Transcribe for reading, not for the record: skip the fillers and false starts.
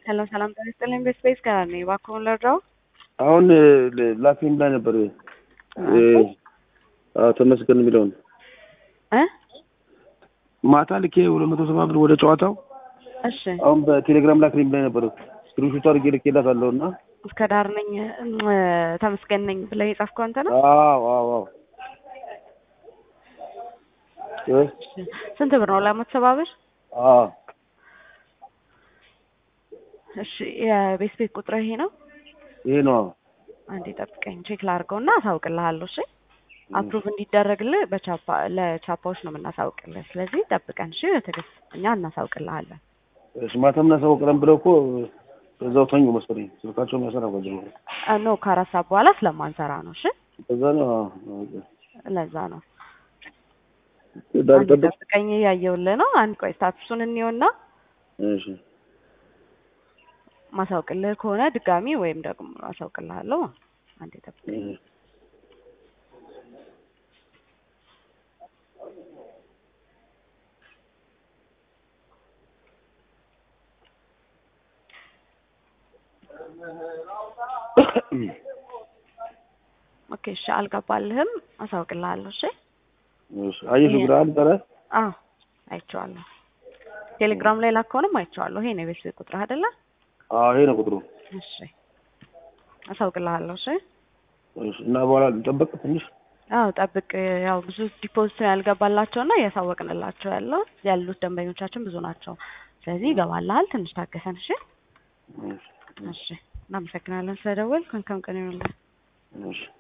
ሰላም ሰላም ተነስተልን በስፔስ ካርኔ ባኮን ለራው አሁን ላፊም ላይ ነበር ተመስገን የሚለውን ማታ ልኬ 270 ብር ወደ ጨዋታው እሺ አሁን በቴሌግራም ላክልኝ ላይ ነበር ስክሪንሾት አድርጌ ልኬላታለሁና እስከ ዳር ነኝ ተመስገን ነኝ ብለህ የጻፍከው አንተ ነው? አዎ ስንት ብር ነው 270 ብር? እሺ የቤት ቁጥር ይሄ ነው? ይሄ ነው። አንዴ ጠብቀኝ ቼክ ላድርገውና አሳውቅልሃለሁ። እሺ አፕሩቭ እንዲደረግልህ ለቻፓዎች ነው የምናሳውቅልህ። ስለዚህ ጠብቀን እሺ በትዕግስት እኛ እናሳውቅልሃለን። እሺ ማታም እናሳውቅልን ብለው እኮ እዛው ተኙ መሰለኝ ስልካቸው የሚያሰራ ጓደኛ ኖ ከአራት ሰዓት በኋላ ስለማንሰራ ነው። እሺ እዛ ነው ለዛ ነው ጠብቀኝ እያየሁልህ ነው። አንድ ቆይ ስታቱሱን እንየውና እሺ ማሳውቅልህ ከሆነ ድጋሚ ወይም ደግሞ አሳውቅልሃለሁ። አንዴ ጠብቀኝ። ኦኬ እሺ አልገባልህም አሳውቅልሃለሁ። እሺ እሺ አየሽ ብራል ተረ አይቼዋለሁ። ቴሌግራም ላይ ላከውንም አይቼዋለሁ። ይሄ ነው የቤት ቁጥር አይደለ? ይሄ ነው ቁጥሩ። እሺ አሳውቅልሃለሁ። እሺ እና በኋላ ልጠብቅ ትንሽ ጠብቅ። ያው ብዙ ዲፖዚት ያልገባላቸውና ያሳወቅንላቸው ያሉት ደንበኞቻችን ብዙ ናቸው። ስለዚህ ይገባልሃል። ትንሽ ታገሰን። እሺ እሺ እናመሰግናለን ስለደወልክ። መልካም ቀን ይሁንልህ። እሺ